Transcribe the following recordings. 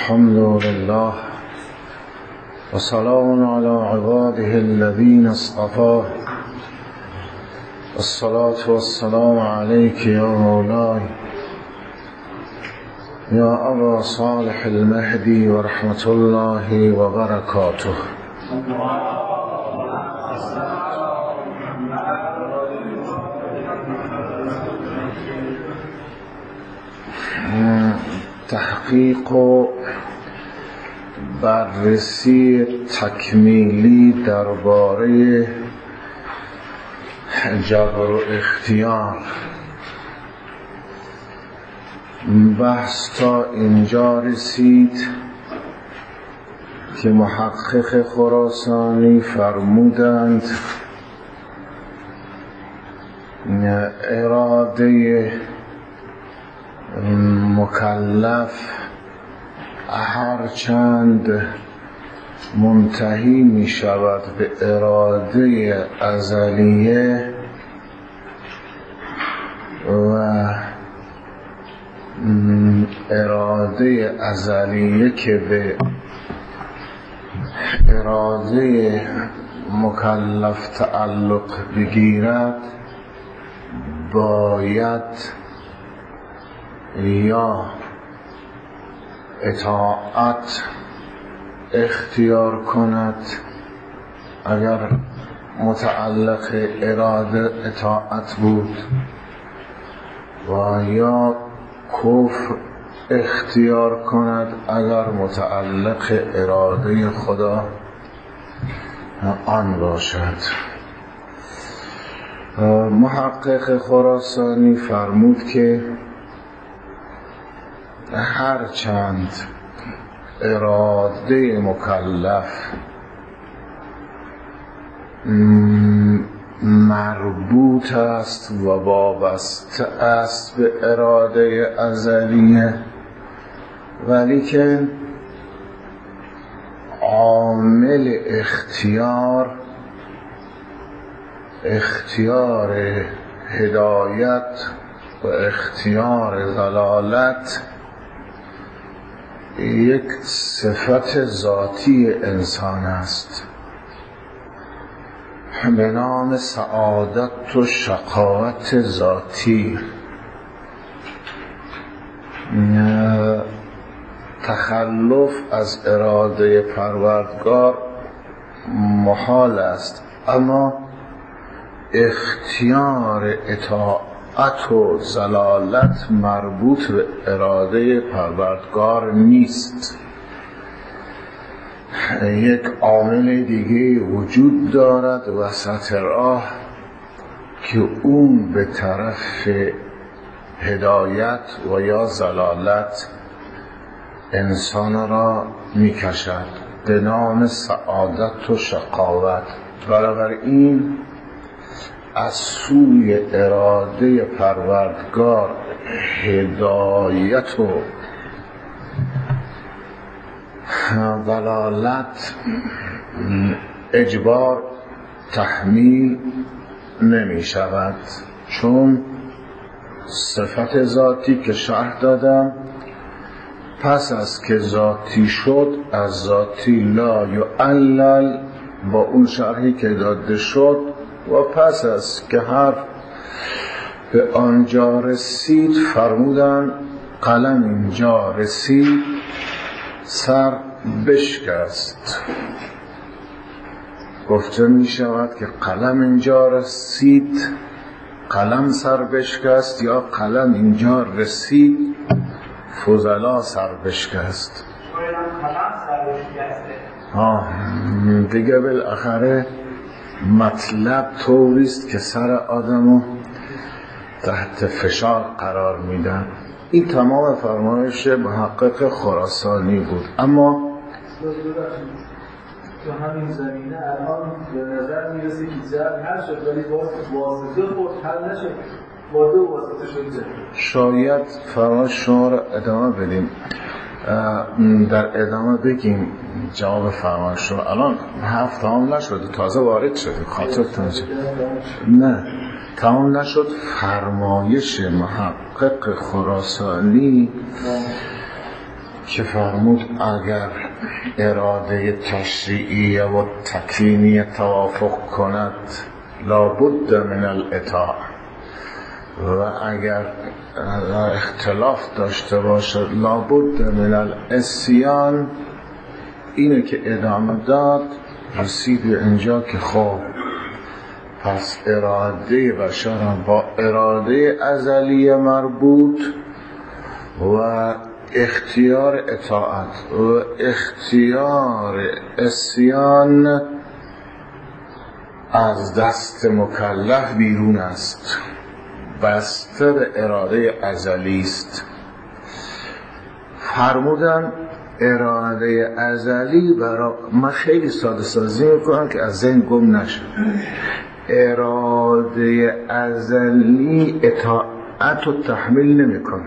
الحمد لله وسلام على عباده الذين اصطفى الصلاة والسلام عليك يا مولاي يا أبا صالح المهدي ورحمة الله وبركاته. تحقیق و بررسی تکمیلی درباره جبر و اختیار. بحث تا اینجا رسید که محقق خراسانی فرمودند اراده مکلف هرچند منتهی می شود به اراده ازلیه و اراده ازلیه که به اراده مکلف تعلق بگیرد باید یا اطاعت اختیار کند اگر متعلق اراده اطاعت بود و یا کفر اختیار کند اگر متعلق اراده خدا آن باشد. محقق خراسانی فرمود که هرچند اراده مکلف مربوط است و وابسته است به اراده ازلیه، ولی که عامل اختیار هدایت و اختیار ضلالت یک صفت ذاتی انسان است به نام سعادت و شقاوت ذاتی. تخلف از اراده پروردگار محال است، اما اختیار اطاعت و ضلالت مربوط به اراده پروردگار نیست. یک عامل دیگه وجود دارد وسط راه که اون به طرف هدایت و یا ضلالت انسان را میکشد به نام سعادت و شقاوت. بنابراین از سوی اراده پروردگار هدایت و ضلالت اجبار تحمیل نمی شود، چون صفت ذاتی که شرح دادم پس از که ذاتی شد از ذاتی لا یعلل با اون شرحی که داده شد و پس از که حرف به آنجا رسید فرمودن قلم اینجا رسید سر بشکست. گفته می شود که قلم اینجا رسید قلم سر بشکست یا قلم اینجا رسید فضلا سر بشکست. دیگه بالاخره مطلب طوریست که سر آدمو تحت فشار قرار میدن. این تمام فرمایش محقق خراسانی بود. اما تو همین زمینه الان به نظر میرسه که جبر حل شد، ولی واسطه خود حل نشد، با دو واسطه شد جبر. شاید فرمایش شما را ادامه بدیم، در ادامه بگیم جواب فرمایش شما. الان هفت تمام نشد، تازه وارد شدیم. خاطرتون نه تمام نشد. فرمایش محقق خراسانی که فرمود اگر اراده تشریعی و تکوینی توافق کند لابد من الاطاعه، و اگر اختلاف داشته باشد لابد من العصیان. اینه که ادامه داد، رسید به اینجا که خب پس اراده بشر با اراده ازلی مربوط و اختیار اطاعت و اختیار عصیان از دست مکلف بیرون است، بسته به اراده ازلی است. فرمودن اراده ازلی من خیلی ساده سازی میکنم که از ذهن گم نشه. اراده ازلی اطاعت رو تحمیل نمیکنه.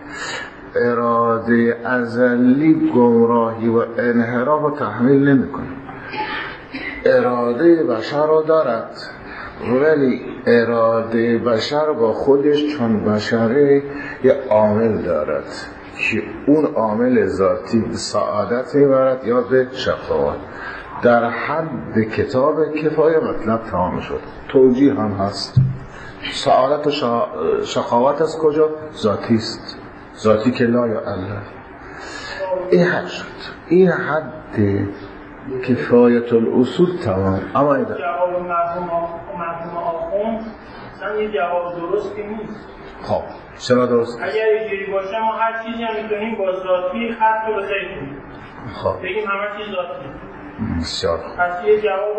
اراده ازلی گمراهی و انحراف رو تحمیل نمیکنه. اراده بشر رو دارد، ولی اراده بشر با خودش چون بشره یه عامل دارد که اون عامل ذاتی به سعادت میبرد یا به شقاوت. در حد کتاب کفایه مطلب تمام شد. توجیه هم هست. سعادت و شقاوت از کجا؟ ذاتی است. ذاتی که لا یا الله. این حد شد. این حد کفایت الاصول تمام. اما ایده جواب مرحوم آخوند اصلا یه جواب درست که نیست. خب چرا درست؟ اگر اینجوری باشه ما هر چیزی هم میتونیم با ذاتی خط رو بخیر کنیم. خب بگیم همه چیز ذاتی. بسیار پس یه جواب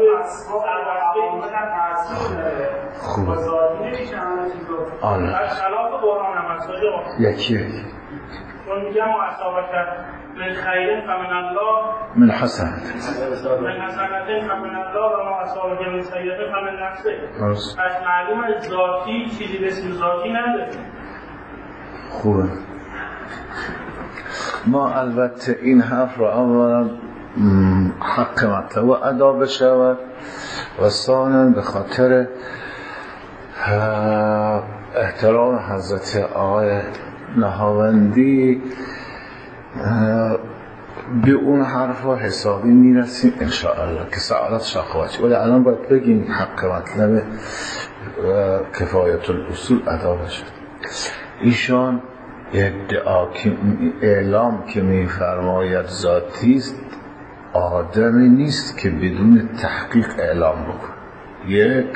خوبه. با ذاتی نمیشه همه چیز رو. آره. از خلاف قرآن هم هست. یکی چون میگم و اصابت من خیرن فمن الله من حسنت من حسنتن فمن الله و ما اصابت من سیئتن فمن نفسه. پس معلوم از ذاتی چیزی به اسم ذاتی نداره. خوبه. ما البته این حرف رو اولا حق مطلب و ادا بشود و ثانیا به خاطر احترام حضرت آقای نهاوندی به اون حرف ها حسابی میرسیم انشاءالله که سعادت شقاوت. ولی الان باید بگیم حق مطلب کفایت الاصول ادا بشد. ایشان اعلام که میفرماید ذاتی است، آدمی نیست که بدون تحقیق اعلام بکن. یک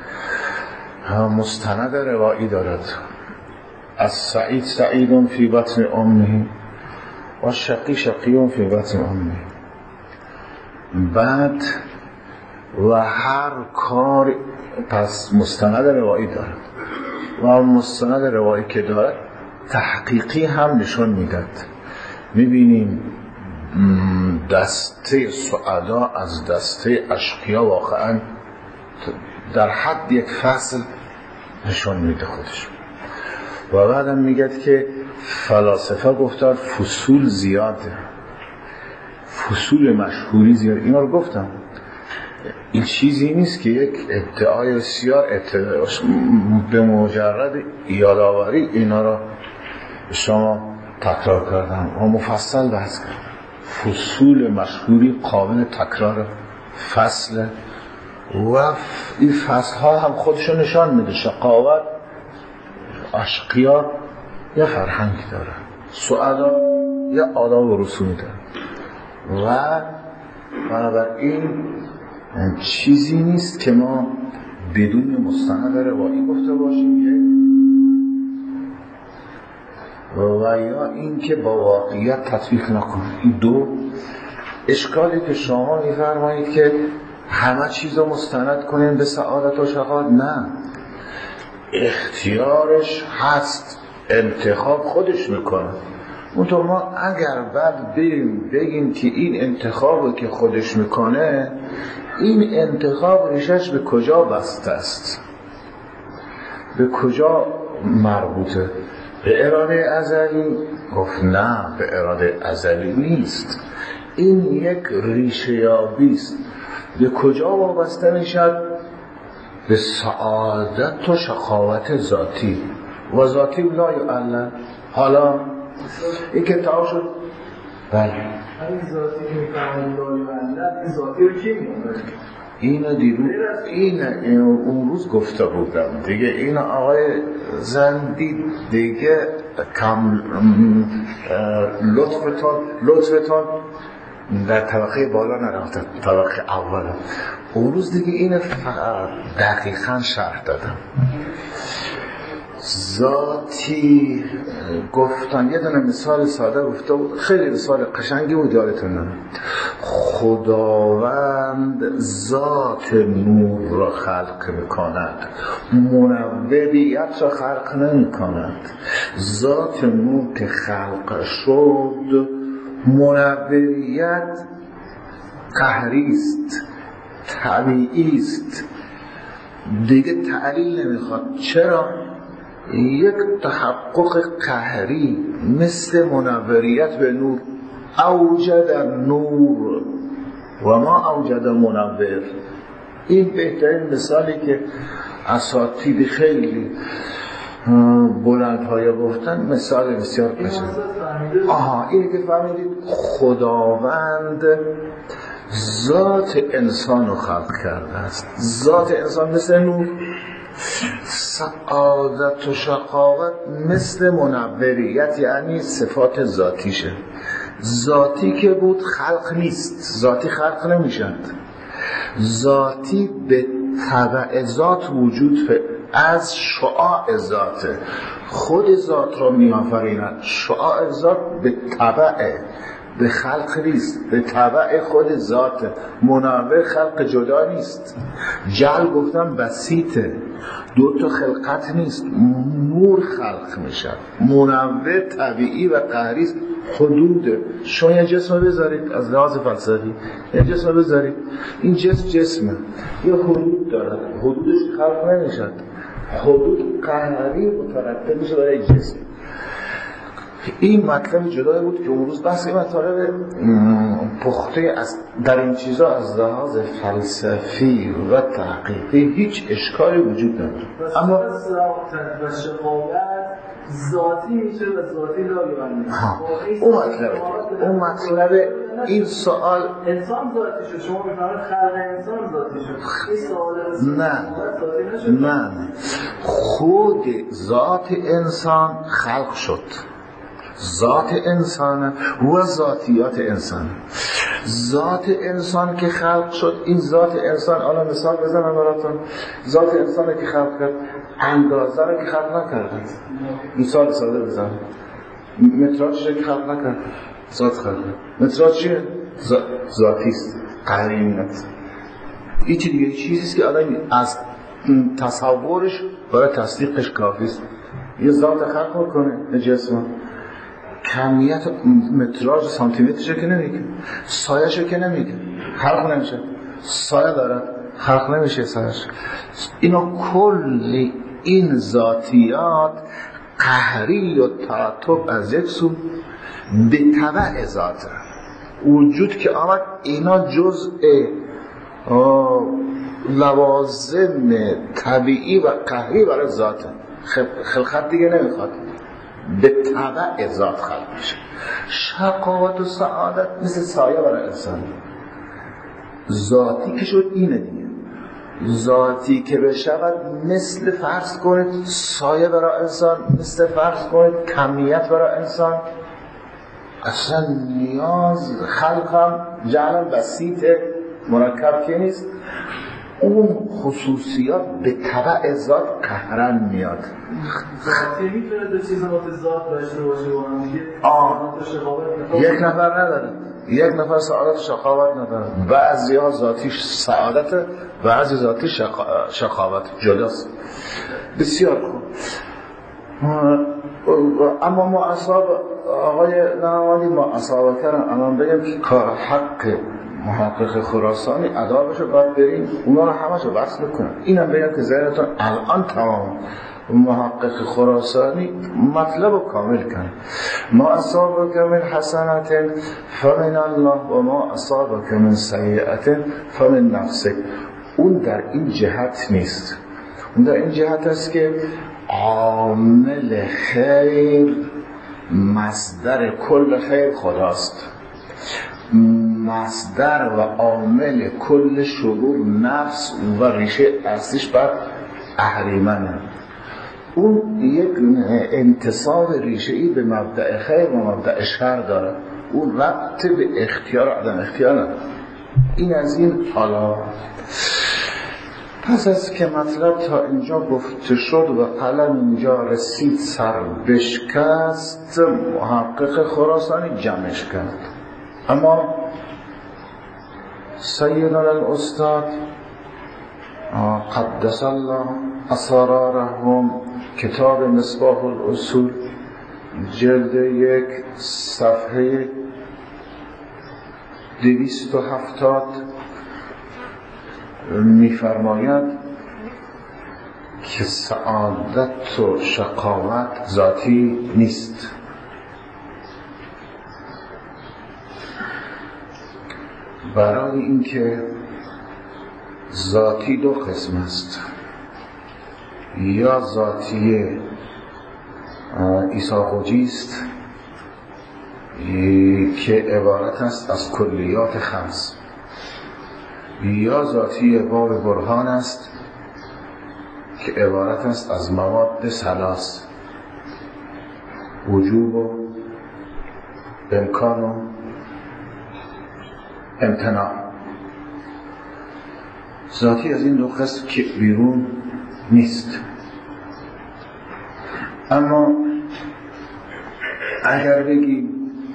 مستند روایی دارد از سعید سعیدون فی بطن امه و شقی شقیون فی بطن امه. بعد و هر کار پس مستند روایی دارد و مستند روایی که دارد تحقیقی هم نشون میداد. میبینیم دسته سعدا از دسته اشقیا واقعا در حد یک فصل نشون میده خودش. و بعدم میگه که فلاسفه گفتن فصول زیاده، فصول مشهوری زیاده. اینا رو گفتم. این چیزی نیست که یک ادعای بسیار به مجرد یادآوری اینا را شما تکرار کردم و مفصل بحث کردم. فصول مشهوری قابل تکرار فصل و این فصل ها هم خودشون نشان میده. شقاوت اشقیا یه فرهنگ داره، سعدا یه آداب و رسومی داره و بنابراین چیزی نیست که ما بدون مستند روایی گفته باشیم و یا این که با واقعیت تطبیق نکنیم. این دو اشکالی که شما میفرمایید که همه چیز رو مستند کنیم به سعادت و شقاوت، نه، اختیارش هست، انتخاب خودش میکنه. اونطور ما اگر بعد بگیم که این انتخابی که خودش میکنه، این انتخاب ریشش به کجا بسته است؟ به کجا مربوطه؟ به اراده ازلی؟ گفت نه، به اراده ازلی نیست. این یک ریشه یابی است. به کجا وابسته میشد؟ به سعادت و شقاوت ذاتی و ذاتی لا یعلم. حالا این که تا شد بله. همین ذاتی که میفهمید لای بندن، این ذاتی رو کی می‌دونه؟ اینو دیروز اون روز گفته بودم دیگه. این آقای زندی دیگه کم لطفتان در طبقه بالا نرفته، طبقه اول. اون روز دیگه این دقیقاً شرح دادم. ذاتی گفتن، یه دونه مثال ساده گفته بود، خیلی مثال قشنگی بود، یادتونه. خداوند ذات نور را خلق میکند، منوریت را خلق نمی کند. ذات نور که خلق شد، منوریت قهری است، طبیعی است، دیگه تعلیل نمیخواد. چرا؟ یک تحقق قهری مثل منوریت به نور، اوجد نور و ما اوجد منور. این بهترین مثالی که اساتید خیلی بلندهای گفتن، مثال بسیار قشنگ. اینی که فهمیدید خداوند ذات انسان رو خلق کرده است. ذات انسان مثل نور، سعادت و شقاوت مثل منوریت، یعنی صفات ذاتیشه. ذاتی که بود خلق نیست، ذاتی خلق نمیشد. ذاتی به تبع ذات وجود از شعاع ذاته، خود ذات را می آفریند. شعاع ذات به تبع، به خلق نیست، به تبع خود ذات. منور خلق جدا نیست. جل گفتم بسیطه، دو تا خلقت نیست، نور خلق میشه. منور طبیعی و قهری است، حدوده. شما یه جسم بذارید از لحاظ فلسفی، یه جسم بذارید، این جسمه، یه حدود داره، حدودش خلق نمیشه. حدود قهری مترتب میشه برای جسم. این مطلب جدایی بود که اون روز بحث این مطالب پخته در این چیزا از لحاظ فلسفی و تحقیقی هیچ اشکالی وجود نداره. اما و شقاوت ذاتی میشه و ذاتی لاگرانه. اون مطلب این سوال انسان ذاتی شد، شما میفهمید خلق انسان ذاتی شد. این سوال نه خود ذات انسان خلق شد. ذات انسان و ذاتیات انسان. ذات انسان که خلق شد، این ذات انسان، حالا مثال بزنم براتون. ذات انسانی که خلق کرد اندازه رو که خلق نکرد. مثال ساده بزنم. متراژ که خلق نکرد، ذات خلق کرد. متراژ چیه؟ ذاتی است، قهری نیست. این دیگه چیزیست که آدم از تصورش برای تصدیقش کافی است. یه ذات خلق میکنه جسم، کمیت متراژ سانتی مترش که نمیگه، سایه‌شو که نمیگه، خلق نمیشه. سایه داره، خلق نمیشه سایه‌ش. اینا کلی این ذاتیات قهری و تعاطف از یک سو به تبع ذاته. وجود که آمد اینا جزء لوازم طبیعی و قهری برای ذاته. خلقت دیگه نمیخواد، به تبع ذات خلق میشه. شقاوت و سعادت مثل سایه برای انسان. ذاتی که شد اینه دیگه. ذاتی که بشود مثل فرض کنید سایه برای انسان، مثل فرض کنید کمیت برای انسان. اصلا نیاز خلقم جعلا بسیط مرکب که نیست. اون خصوصیات به تبع ذات قهرن میاد. ذاتی میتونه دو چیز مت ذات داشته باشه و هم دیگه یک نفر نداره، یک نفر سعادت شقاوت نداره. بعضی‌ها ذاتیش سعادت، بعضی ذاتی شقاوت، جداست. بسیار خوب. اما ما اصحاب آقای نعمانی ما اصحاب کردن الان بگیم که کار حق محقق خراسانی ادابشو باید بریم اونا رو همشو وصل بکنن. اینم بگم که ذهنتون الان تمام محقق خراسانی مطلب رو کامل کنه. ما اصابک من حسنت فمن الله و ما اصابک من سیئت فمن نفسک. اون در این جهت نیست. اون در این جهت است که عامل خیر مصدر کل خیر خداست. مصدر و عامل کل شرور نفس و ریشه اصلیش بر اهریمنه. اون یک انتصاب ریشه‌ای به مبدأ خیر و مبدأ شر داره، اون ربط به اختیار عدم اختیار نداره. این از این. حالا پس از که مطلب تا اینجا گفته شد و قلم اینجا رسید سر بشکست، محقق خراسانی جمعش کرد. اما سیدنا الاستاد قدس الله اسرارهم کتاب مصباح الاصول جلد 1 صفحه 270 می‌فرماید که سعادت و شقاوت ذاتی نیست. برای اینکه ذاتی دو قسم است، یا ذاتی ایساقوجی است که عبارت است از کلیات خمس، یا ذاتی باب برهان است که عبارت است از مواد ثلاث: وجوب و امکان و امتناع. ذاتی از این دو قسم که بیرون نیست. اما اگر بگیم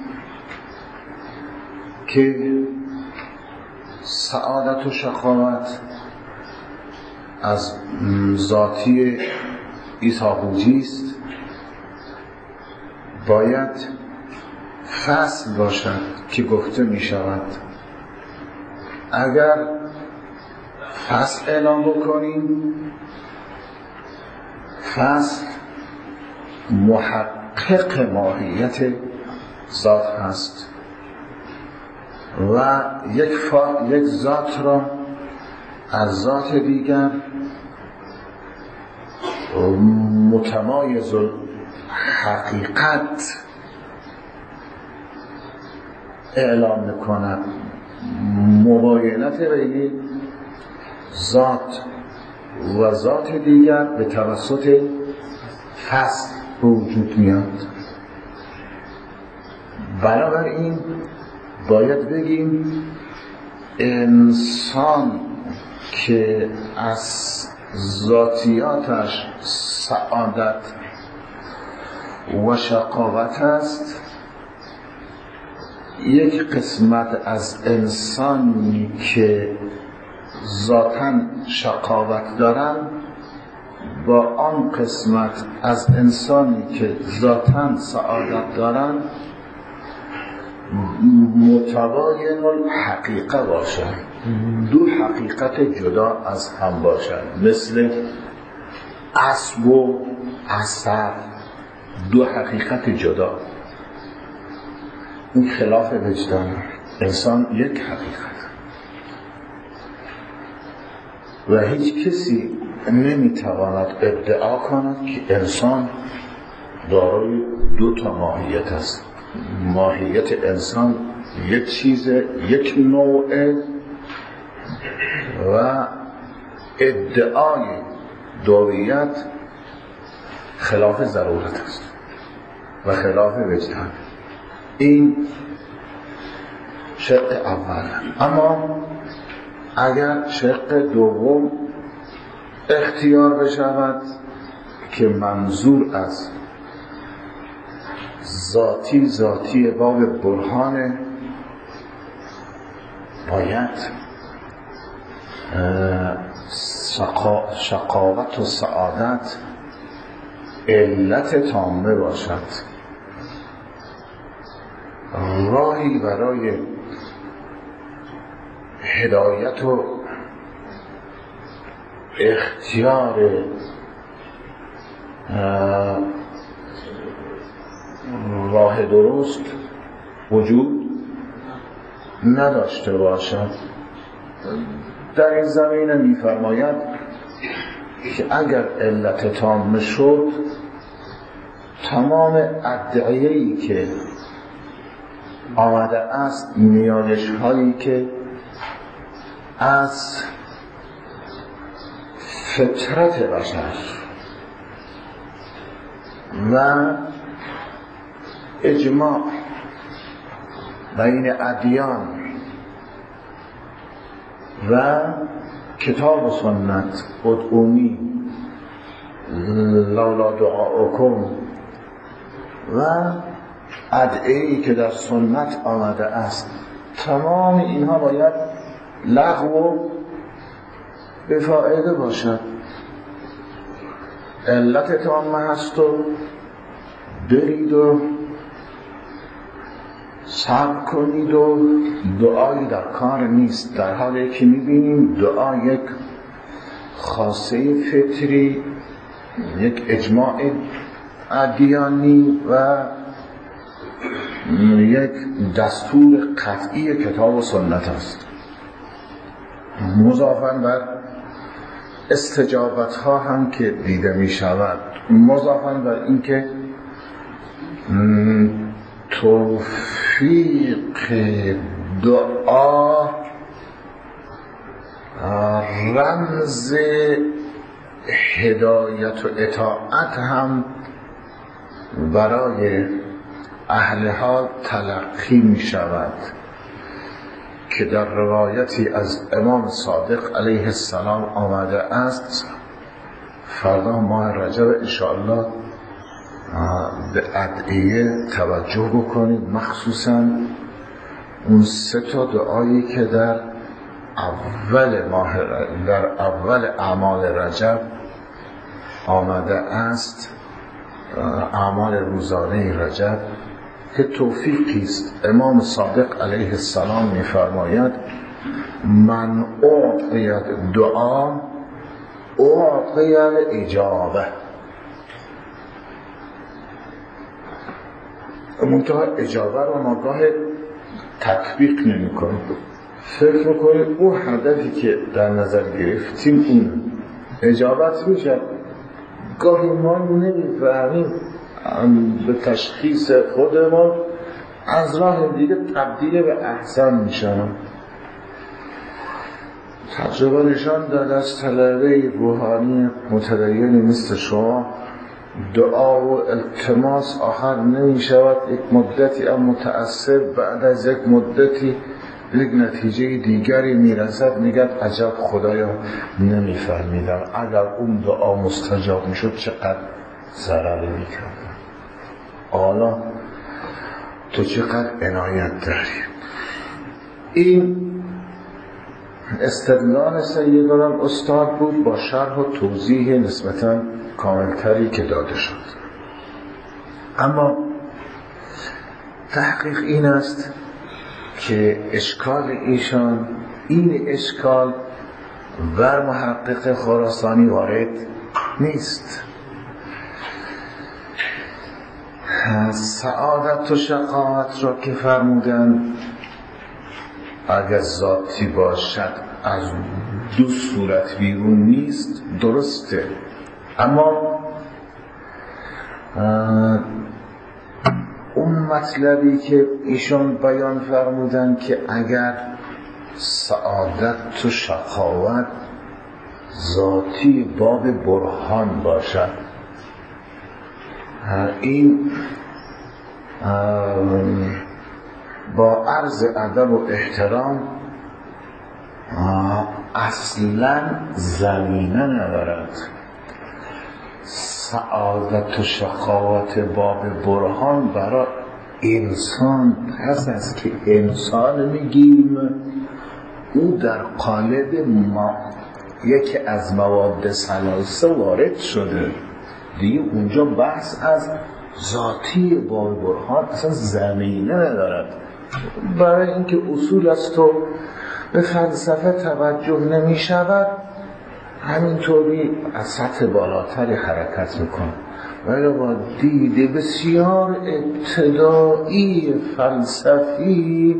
که سعادت و شقاوت از ذاتی ایساقوجی است، باید فصل باشد که گفته می شود اگر فصل اعلام بکنیم، فصل محقق ماهیت ذات هست و یک ذات را از ذات دیگر متمایز حقیقت اعلام میکند. مباینت بین ذات و ذات دیگر به توسط فصل به وجود میاد. بنابراین باید بگیم انسان که از ذاتیاتش سعادت و شقاوت است، یک قسمت از انسانی که ذاتاً شقاوت دارند با آن قسمت از انسانی که ذاتاً سعادت دارند متباین الحقیقه باشند، دو حقیقت جدا از هم باشند، مثل اسب و عصر، دو حقیقت جدا. این خلاف وجدان. انسان یک حقیقت و هیچ کسی نمیتواند ادعا کند که انسان دارای دو تا ماهیت است. ماهیت انسان یک چیز، یک نوعه و ادعای دویت خلاف ضرورت است و خلاف وجدان. این شق اول. اما اگر شق دوم اختیار بشود که منظور از ذاتی باب برهان، باید شقاوت و سعادت علت تامه باشد. راهی برای هدایت و اختیار راه درست وجود نداشته باشد. در این زمینه می‌فرماید که اگر علت تامه شد، تمام ادعیه‌ای که آمده است نیایش هایی که از فطرت بشر و اجماع بین ادیان و کتاب و سنت ادعونی لولا دعاؤکم و ادعیه‌ای که در سنت آمده است، تمام اینها باید لغو و بفائده باشد. علت تامه هست و برید و صبر کنید و دعایی در کار نیست، در حالی که میبینیم دعا یک خاصه فطری، یک اجماع ادیانی و یک دستور قطعی کتاب و سنت است، مضافاً بر استجابت ها هم که دیده می شود، مضافاً بر اینکه توفیق دعا رمز هدایت و اطاعت هم برای اهل حال تلقی می شود که در روایتی از امام صادق علیه السلام آمده است. فردا ماه رجب انشاءالله به ادعیه توجه بکنید، مخصوصا اون 3 دعایی که در اول اعمال رجب آمده است، اعمال روزانه رجب، که توفیقی است. امام صادق علیه السلام می‌فرماید من اعطیت دعا اعطی الاجابه. منتها اجابه رو ما گاه تطبیق نمی کنیم، فکر میکنیم اون هدفی که در نظر گرفتیم اون اجابت میشه. گاهی ما نمیفهمیم به تشخیص خودمان از راه دیگه تبدیل به احسن میشن. تجربه نشان داده از طلبه روحانی متدینی مثل شما دعا و التماس آخر نمی شود، یک مدتی هم متأثر، بعد از یک مدتی یک نتیجه دیگری میرسد، میگه عجب خدایا نمیفهمیدم، اگر اون دعا مستجاب میشد چقدر ضرری میکردم، حالا تو چقدر عنایت داری. این استدلال سیدالم استاد بود با شرح و توضیح نسبتاً کاملتری که داده شد. اما تحقیق این است که اشکال ایشان این اشکال بر محقق خراسانی وارد نیست. سعادت و شقاوت را که فرمودن اگر ذاتی باشد از 2 صورت بیرون نیست، درسته، اما اون مطلبی که ایشان بیان فرمودن که اگر سعادت و شقاوت ذاتی باب برهان باشد، این با عرض ادب و احترام اصلا زمینه ندارد. سعادت و شقاوت باب برهان برای انسان پس از که انسان میگیم او در قالب یکی از مواد ثلاثه وارد شده دیگه، اونجا بحث از ذاتی باب برهان اصلا زمینه ندارد. برای اینکه اصول است و به فلسفه توجه نمی شود، همینطوری از سطح بالاتری حرکت میکن، ولی با دید بسیار ابتدایی فلسفی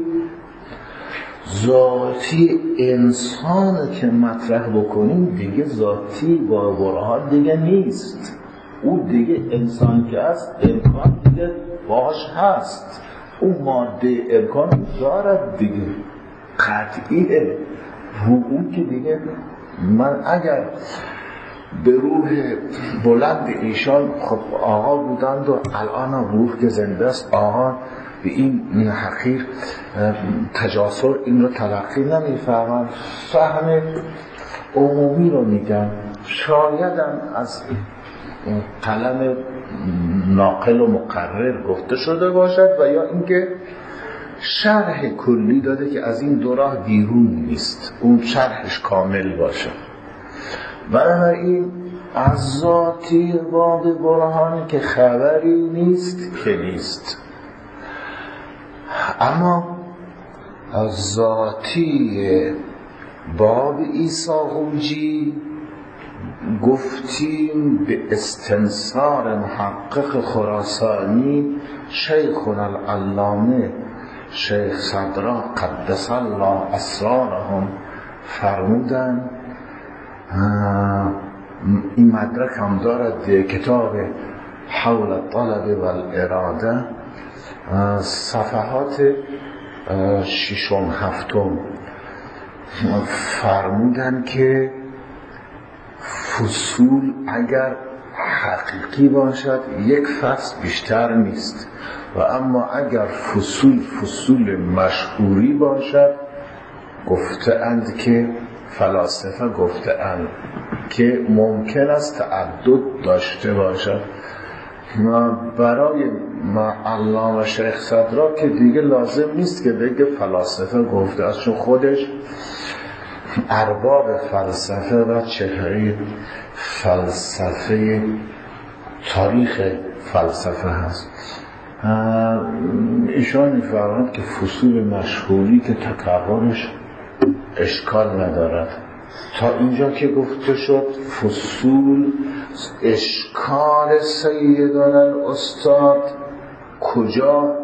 ذاتی انسان که مطرح بکنیم دیگه ذاتی با برهان دیگه نیست. او دیگه انسان که هست امکان دیگه باش هست، اون ماده امکان دارد دیگه، قطعیه. اون که دیگه من اگر به روح بلند ایشان، خب آقا بودند و الان روح که زنده است، آقا به این حقیر تجاسر این رو تلقی نمیفهمن، فهم عمومی رو میگن. شایدم از قلم ناقل و مقرر گفته شده باشد و یا اینکه شرح کلی داده که از این دو راه بیرون نیست، اون شرحش کامل باشه. بنابراین از ذاتی باب برهانی که خبری نیست که نیست، اما از ذاتی باب عیسی حوجی گفتیم به استنصار محقق خراسانی شیخنا العلامه شیخ صدرا قدس الله اسرارهم فرمودن. این مدرک هم دارد کتاب حول الطلب والاراده صفحات 6 و 7 فرمودن که فصول اگر حقیقی باشد یک فصل بیشتر نیست و اما اگر فصول مشهوری باشد گفته اند که فلاسفه گفته اند که ممکن است تعدد داشته باشد. برای علامه شیخ صدرا که دیگه لازم نیست که بگه فلاسفه گفته است، چون خودش ارباب فلسفه و چهره فلسفه تاریخ فلسفه هست. ایشان می‌فرمایند که فصول مشهوری که تکرارش اشکال ندارد. تا اینجا که گفته شد فصول اشکال سیدان الاستاد کجا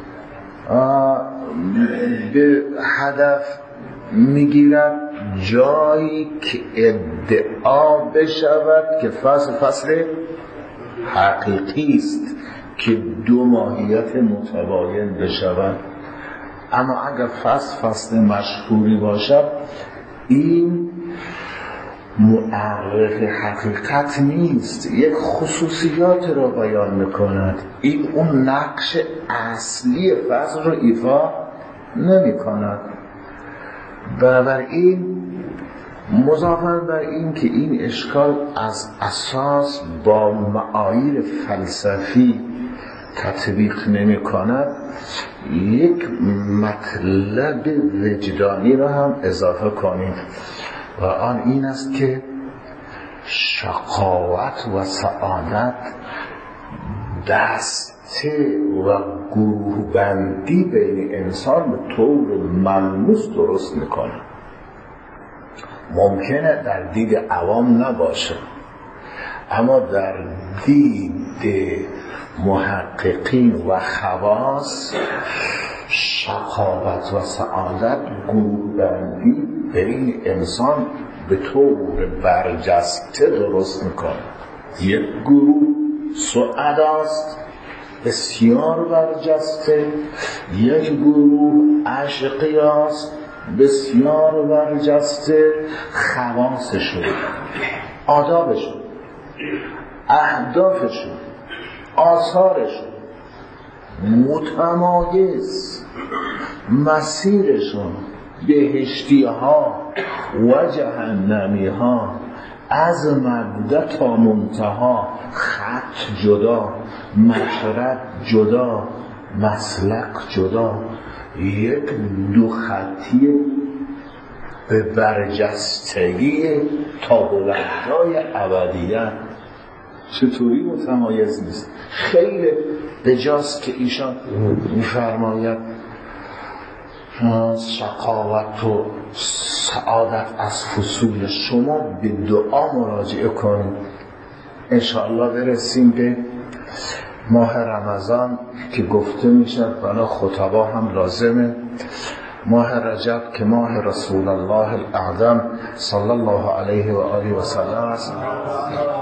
به هدف میگیرد؟ جایی که ادعا بشود که فصل حقیقی است که دو ماهیت متباین بشود. اما اگر فصل مشهوری باشد این معرف حقیقت نیست، یک خصوصیات را بیان میکند. این اون نقش اصلی فصل را ایفا نمی کند. بنابراین مضافاً بر این که این اشکال از اساس با معاییر فلسفی تطبیق نمی کند، یک مطلب وجدانی را هم اضافه کنید و آن این است که شقاوت و سعادت دسته و گروه بندی بین انسان به طور ملموس درست میکنه. ممکنه در دید عوام نباشه، اما در دید محققین و خواص شقاوت و سعادت گروه بندی بین انسان به طور برجسته درست میکنه. یک گروه سعاداست بسیار برجسته، یک گروه عاشقیاست بسیار برجسته. خواصشون، آدابشون، اهدافشون، آثارشون متمایز، مسیرشون بهشتی ها و جهنمی ها از مبدا تا منتها خط جدا، مشرب جدا، مسلک جدا، یک دو خطی به برجستگی تا بلندای ابدیت. چطوری متمایز نیست؟ خیلی بجاست که ایشان میفرماید شقاوت و سعادت از فصول شما به دعا مراجعه کنید. انشاءالله برسیم به ماه رمضان که گفته میشد برای خطبا هم لازمه. ماه رجب که ماه رسول الله الاعظم صلی الله علیه و آله و سلم است.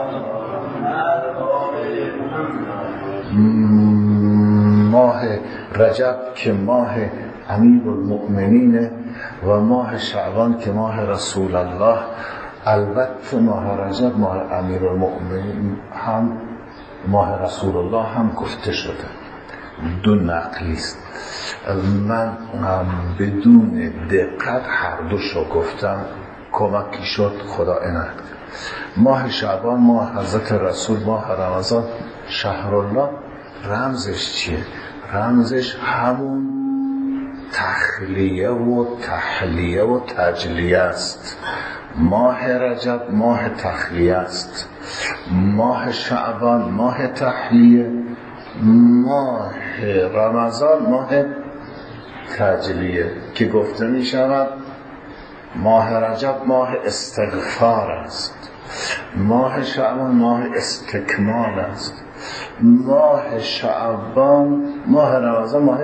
ماه رجب که ماه امیر المؤمنین و ماه شعبان که ماه رسول الله. البته ماه رجب ماه امیر المؤمنین هم ماه رسول الله هم گفته شده، دو نقلی است. من بدون دقت هر دوشو گفتم، کمکی شد خدا عنایت. ماه شعبان ماه حضرت رسول، ماه رمضان شهر الله. رمزش چیه؟ رمزش همون تخلیه و تحلیه و تجلیه است. ماه رجب ماه تخلیه است، ماه شعبان ماه تحلیه، ماه رمضان ماه تجلیه که گفته می شود ماه رجب ماه استغفار است، ماه شعبان ماه استکمال است، ماه شعبان ماه رمضان ماه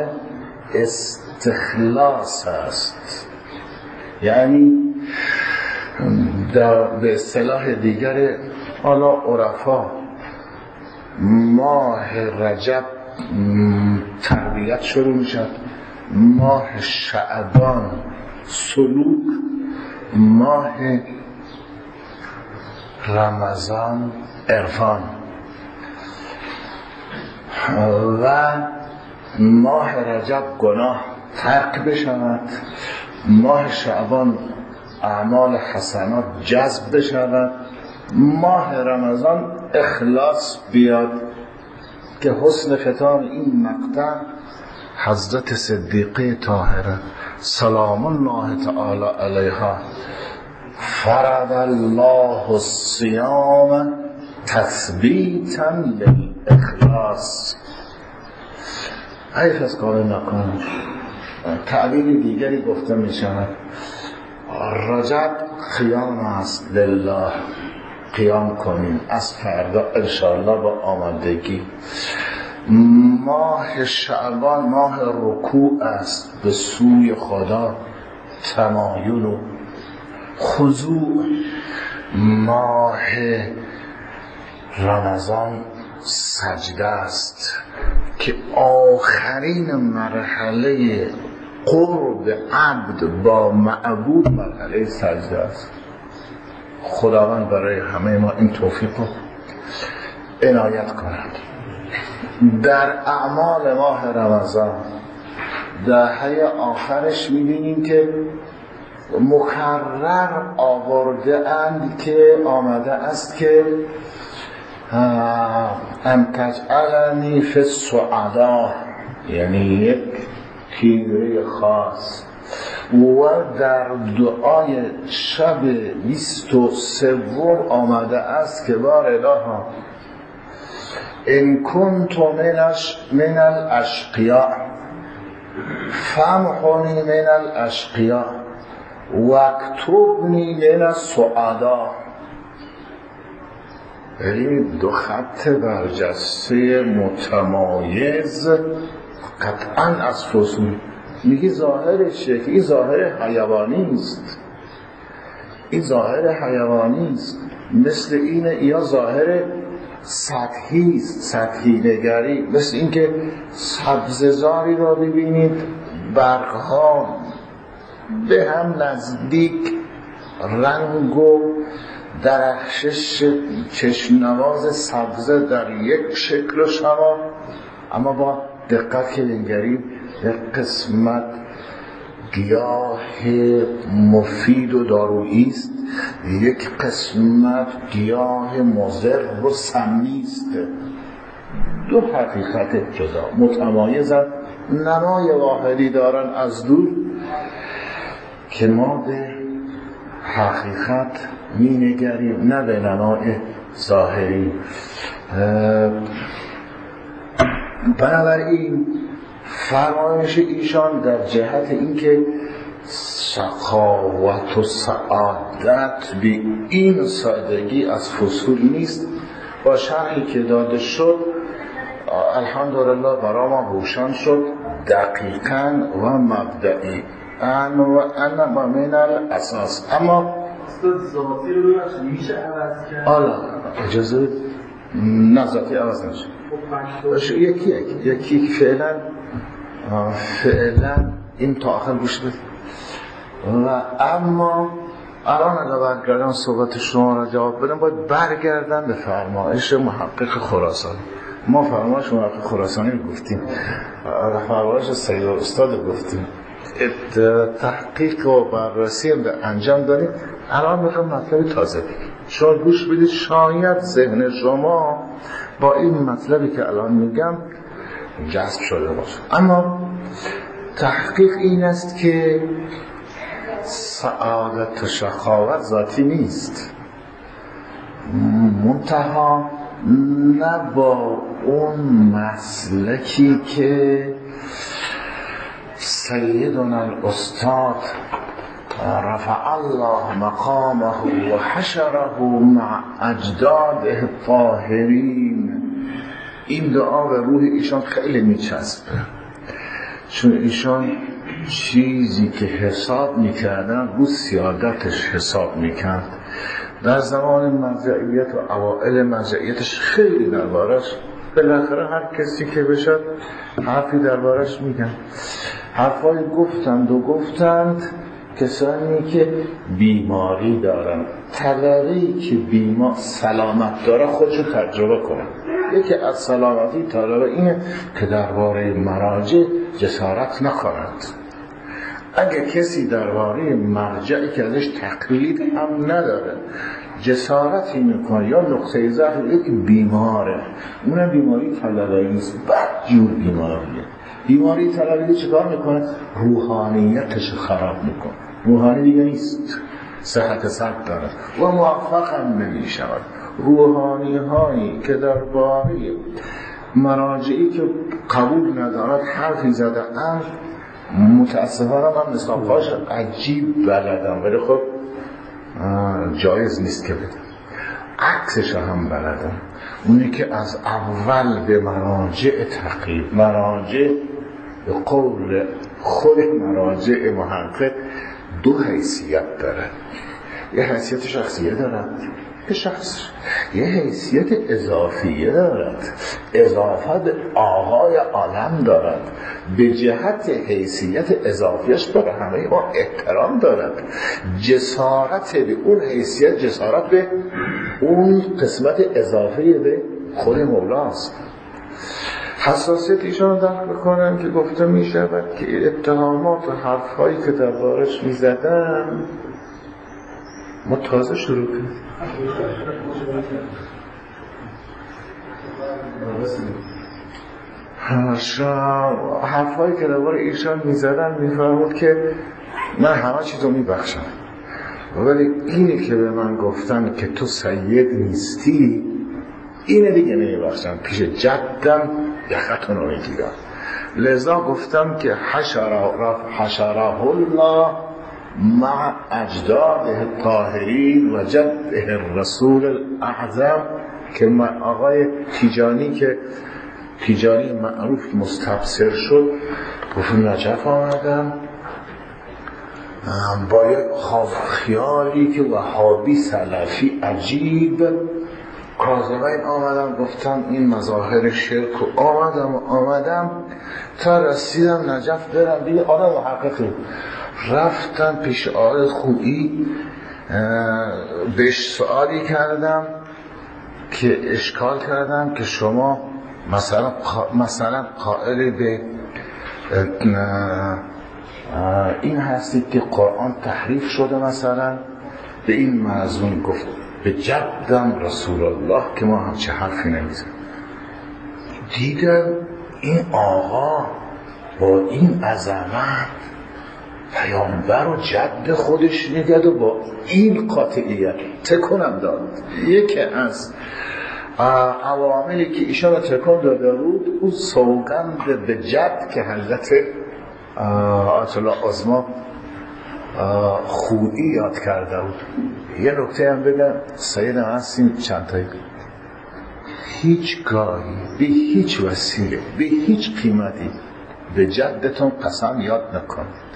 استخلاص است. یعنی به اصطلاح دیگر حالا عرفا ماه رجب تربیت شروع میشد، ماه شعبان سلوک، ماه رمضان عرفان و ماه رجب گناه ترک بشود، ماه شعبان اعمال حسنات جذب بشود، ماه رمضان اخلاص بیاد که حسن ختام این مقطع حضرت صدیقه طاهره سلام الله تعالی علیها فرض الله الصیام تثبیتا للاخلاص. حیف از کار نکنم. تعبیر دیگری گفته می شود رجب قیام است لله، قیام کنیم از فردا انشاءالله با آمادگی. ماه شعبان ماه رکوع است، به سوی خدا تمایل و خضوع. ماه رمضان سجده است که آخرین مرحله قرب عبد با معبود مرحله سجده است. خداوند برای همه ما این توفیق رو عنایت کند. در اعمال ماه رمضان دهه آخرش می‌بینیم که مکرر آورده اند که آمده است که ان تجعلنی فی السعداء، یعنی یک تیره خاص. و در دعای شب 23 آمده است که بار الها ان کنت من الاشقیاء فامحنی من الاشقیاء واکتبنی من السعداء. این دو خط برجسته متمایز قطعا از فصول. میگه ظاهرشه که این ظاهر حیوانی است، این ظاهر حیوانی است، مثل اینه یا ظاهر سطحی است، سطحی نگری، مثل اینکه سبززاری را ببینید برگها به هم نزدیک، رنگ و درخشش چشم‌نواز سبزه در یک شکل و شما، اما با دقت که بنگرید یک قسمت گیاه مفید و دارویی است، یک قسمت گیاه مضر و سمی است. دو حقیقت جدا متمایزند، نمای واحدی دارن از دور که ما به حقیقت می نگریم، نه به نمای ظاهری. بنابراین فرمایش ایشان در جهت اینکه سخاوت و سعادت به این سادگی از فصول نیست، با شرحی که داده شد الحمدلله برای ما روشن شد دقیقاً و مبدئی انا من الاساس. اما ذاتی رو میشه عوض کرد؟ حالا اجازه نه ذاتی عوض نشه، یکی فعلا فعلا این تا آخر گوش بدید. و اما الان اگر برگردم صحبت شما را جواب بدم، باید برگردم به فرمایش محقق خراسانی. ما فرمایش محقق خراسانی رو گفتیم، فرمایش سید استاد گفتیم، تحقیق و بررسی هم انجام دادیم. الان میخوام مطلب تازه بگیم، شما گوش بدید، شاید ذهن شما با این مطلبی که الان میگم جذب شده باشه. اما تحقیق این است که سعادت و شقاوت ذاتی نیست، منتها نه با اون مسلکی که سیدنا الاستاد رفع الله مقامه و حشره مع اجداده الطاهرین. این دعا به روح ایشان خیلی میچسبه، چون ایشان چیزی که حساب میکردن رو سیادتش حساب میکرد. در زمان مرجعیت و اوائل مرجعیتش خیلی دربارش، بالاخره هر کسی که بشد حرفی دربارش میگن. حرفای گفتند کسانی که بیماری دارن، طلبه‌ای که بیمار سلامت داره خودشو تجربه کنه. یکی از سلامتی طلبه اینه که درباره مراجع جسارت نکند. اگه کسی درباره مرجعی که ازش تقلید هم نداره جسارتی میکنه یا نقطه ضعف یکی بیماره، اون بیماری طلبه نیست، بدجور بیماریه. بیماری طلبه چیکار میکنه؟ روحانیتش خراب میکنه. روحانی دیگه نیست، صحت سلب داره و موفق هم نمیشود. روحانی هایی که درباره مراجعی که قبول ندارد حرفی زده اند، متاسفانه من نصابهاش عجیب بلدم، ولی خب جایز نیست که بدم. عکسش هم بلدم، اونی که از اول به مراجع تقیید، مراجع به قول خود مراجع محقق دو حیثیت داره. یه حیثیت شخصیه دارد که شخص، یه حیثیت اضافیه دارد، اضافت آقای عالم دارد. به جهت حیثیت اضافیش برای همه ما احترام دارد. جسارت به اون حیثیت، جسارت به اون قسمت اضافی به خود مولاست. حساسیت ایشان رو درک بکنن که گفته می شود که اتهامات و حرفهایی که دربارش می زدن ما تازه شروع کنیم. حرفهایی که درباره ایشان می زدن می فرمود که من همه چیز رو می بخشم، ولی اینی که به من گفتن که تو سید نیستی اینه دیگه نمی بخشم، پیش جدم یقتون رو میگیرم. لذا گفتم که حشره الله مع اجداده الطاهرین و جده الرسول الاعظم، که آقای تیجانی که تیجانی معروف مستبصر شد گفت نجف آمدم با یک خیالی که وهابی سلفی عجیب کاظمین آمدم، گفتم این مظاهر شرک و آمدم تا رسیدم نجف برم دیگه آدم محققی. رفتم پیش آقای خویی بهش سوالی کردم که اشکال کردم که شما مثلا قائل به این هستید که قرآن تحریف شده، مثلا به این مضمون گفت به جدم رسول الله که ما همچه حرفی نمیزنیم. دیدم این آقا با این عظمت پیامبر و جد خودش نگد و با این قاطعیت تکونم داد. یکی از عواملی که ایشان رو تکون داده بود اون سوگند به جد که حضرت آیت الله عظما خویی یاد کرده بود. یه نکته هم بگم سید هستیم چند تایی، هیچ گاهی به هیچ وسیله به هیچ قیمتی به جدتون قسم یاد نکنید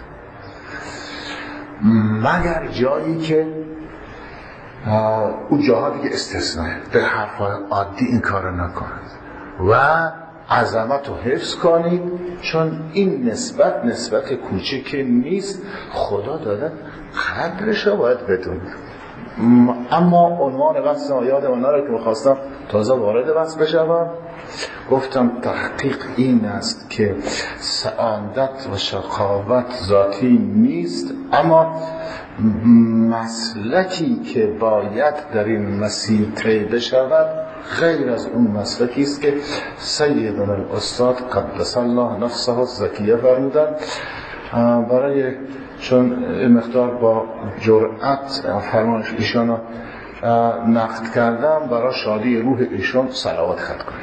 مگر جایی که اون جاها دیگه استثناء، به حرفای عادی این کارو نکنید. و عظمت رو حفظ کنید، چون این نسبت کوچیک نیست، خدا داده قدرش رو باید بدونید. اما عنوان بحث آیات اونا رو که میخواستم تازه وارد بحث بشم، گفتم تحقیق این است که سعادت و شقاوت ذاتی نیست، اما مسلکی که باید در این مسیر طی بشود غیر از اون مسلکی است که سیدنا الاستاد قدس الله نفسه الزکیه فرمودن. برای چون مقدار با جرأت فرمایش ایشان نقد کردم، برای شادی روح ایشان صلوات خط کنید.